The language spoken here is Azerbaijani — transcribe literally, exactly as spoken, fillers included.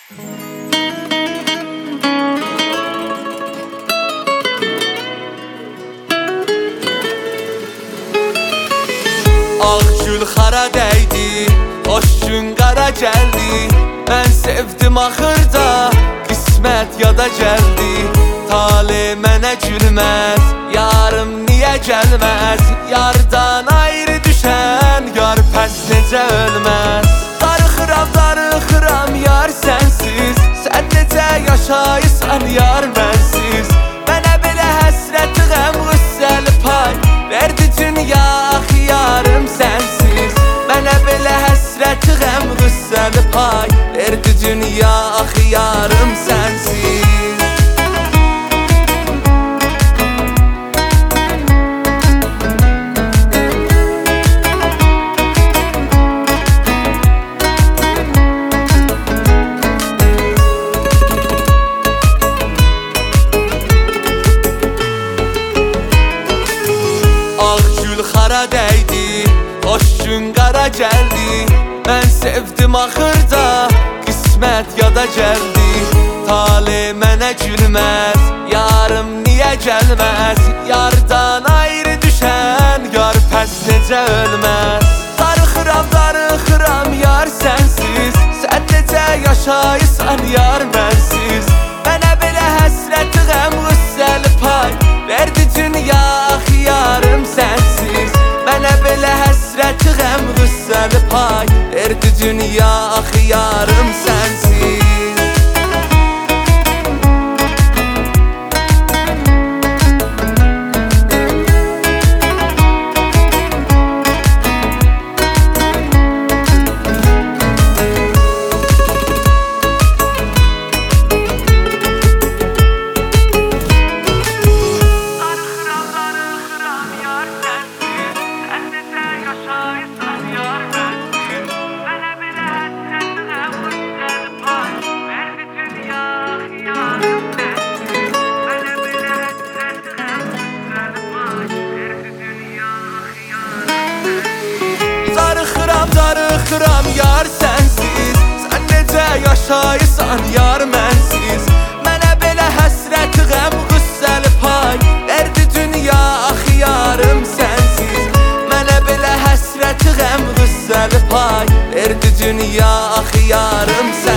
Ağ gül xara dəydi, xoş gün qara gəldi. Mən sevdim axırda, qismət yada gəldi. Tale mənə gülməz, yarım niyə gəlməz? Yardan ayrı düşən, yar pəs necə ölməz? Darıxıram, darıxıram yar sənsiz. Sən necə yaşayırsan yar mənsiz? Mənə belə həsrət, qəm, qüssəli pay verdi dünya, axı yarım sənsiz. Mənə belə həsrət, qəm, qüssəli pay verdi dünya, axı yarım sənsiz. Xara dəydi, xoş gün qara gəldi. Mən sevdim axırda, qismət yada gəldi. Tale mənə gülməz, yarım niyə gəlməz? Yardan ayrı düşən, yar pəs necə ölməz? Darıxıram, darıxıram yar sənsiz. Sən necə yaşayırsan yar mənsiz? Mənə belə həsrət, qəm, qüssəli pay verdi dünya, axı yarım sənsiz. Mənə belə həsrət, qəm, qüssəli pay verdi dünya, axı yarım sənsiz. Darıxıram yar sənsiz. Sən necə yaşayırsan yar mənsiz? Mənə belə həsrət, qəm, qüssəli pay verdi dünya, axı yarım sənsiz. Mənə belə həsrət, qəm, qüssəli pay verdi dünya, axı yarım sənsiz.